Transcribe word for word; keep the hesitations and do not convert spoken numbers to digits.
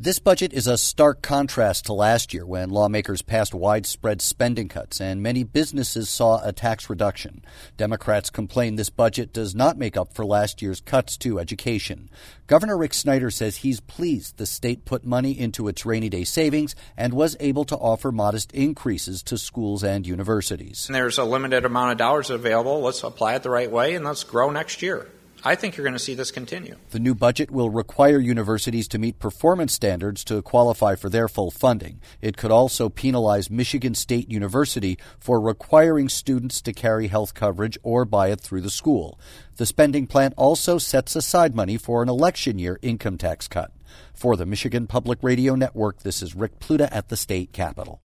This budget is a stark contrast to last year when lawmakers passed widespread spending cuts and many businesses saw a tax reduction. Democrats complain this budget does not make up for last year's cuts to education. Governor Rick Snyder says he's pleased the state put money into its rainy day savings and was able to offer modest increases to schools and universities. There's a limited amount of dollars available. Let's apply it the right way and let's grow next year. I think you're going to see this continue. The new budget will require universities to meet performance standards to qualify for their full funding. It could also penalize Michigan State University for requiring students to carry health coverage or buy it through the school. The spending plan also sets aside money for an election year income tax cut. For the Michigan Public Radio Network, this is Rick Pluta at the state capitol.